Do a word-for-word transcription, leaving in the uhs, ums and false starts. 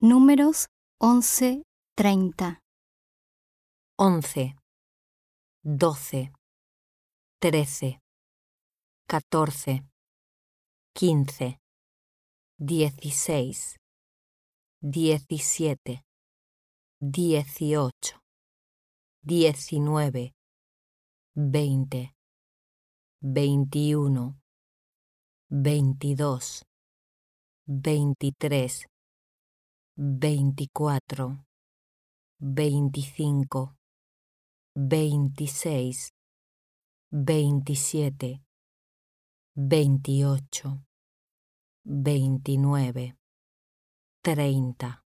Números once, treinta. once, doce, trece, catorce, quince, dieciséis, diecisiete, dieciocho, diecinueve, veinte, veintiuno, veintidós, veintitrés, veinticuatro, veinticinco, veintiséis, veintisiete, veintiocho, veintinueve, treinta.